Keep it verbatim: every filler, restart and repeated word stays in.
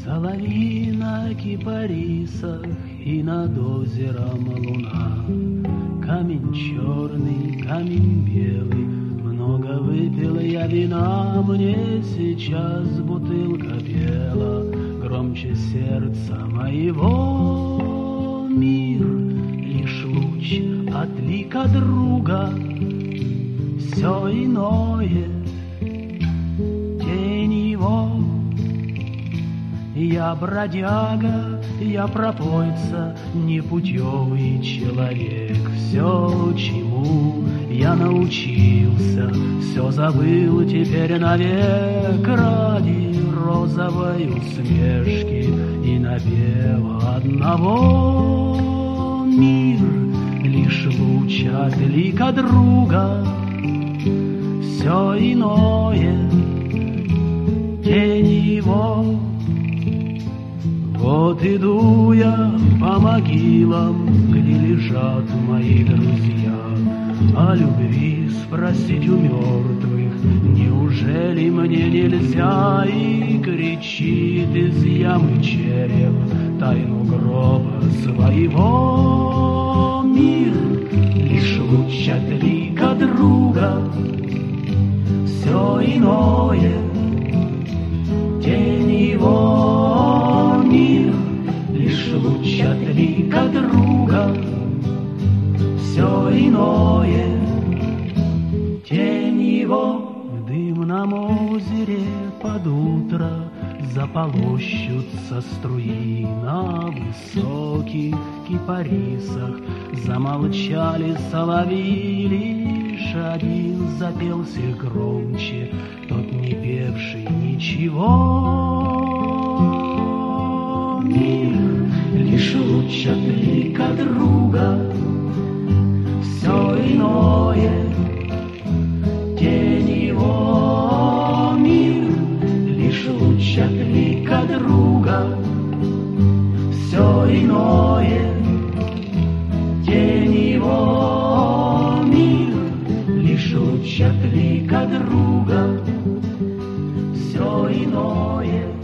Соловьи на кипарисах и над озером луна. Камень черный, камень белый, много выпила я вина. Мне сейчас бутылка пела громче сердца моего. Мир лишь луч от лика друга, все иное тень его. Я бродяга, я пропойца, непутевый человек. Все, чему я научился, все забыл теперь навек. Ради розовой усмешки и напева одного. Мир лишь луч от лика друга, все иное тень его. Вот иду я по могилам, где лежат мои друзья. О любви спросить у мертвых неужели мне нельзя? И кричит из ямы череп тайну гроба своего. Мир лишь луч от лика друга, все иное тень его. Мир лишь луч от лика друга, все иное тень его. В дымном озере под утро заполощутся струи. На высоких кипарисах замолчали соловьи. Лишь один запелся громче, тот не певший ничего. Мир лишь луч от лика друга, все иное тень его. Мир лишь луч от лика друга, все иное тень его. Мир лишь луч от лика друга, все иное